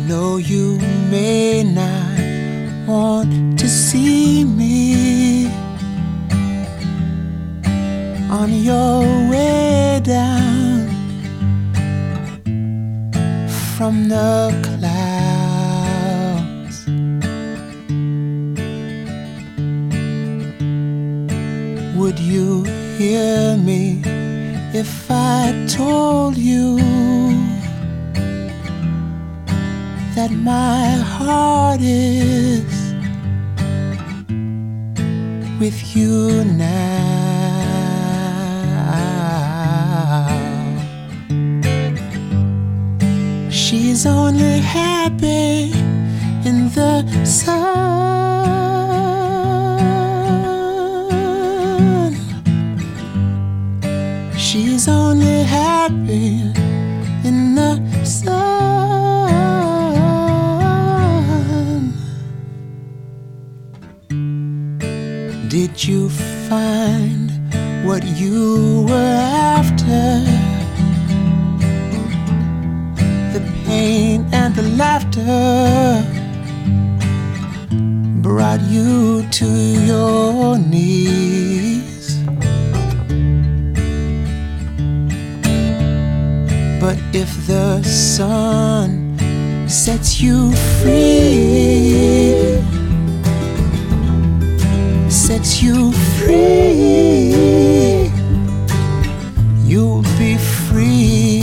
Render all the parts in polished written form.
know you may not want to see me on your way down from the clouds. Would you hear me if I told you that my heart is with you now? She's only happy in the sun. She's only happy in the sun. Did you find what you were after? The pain and the laughter brought you to your knees. But if the sun sets you free, sets you free, you'll be free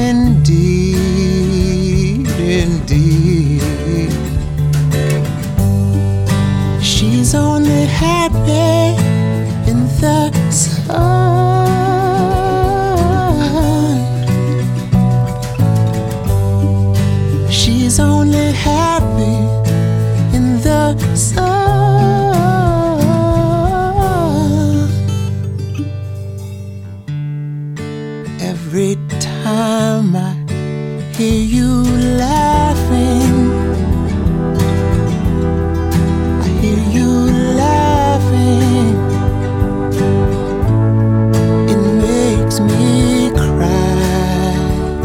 indeed, indeed. She's only happy in the sun. She's only happy in the sun. Every time I hear you laughing, I hear you laughing, it makes me cry.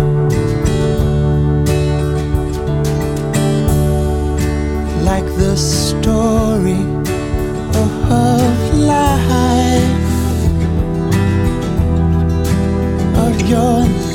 Like the story of life, of your life.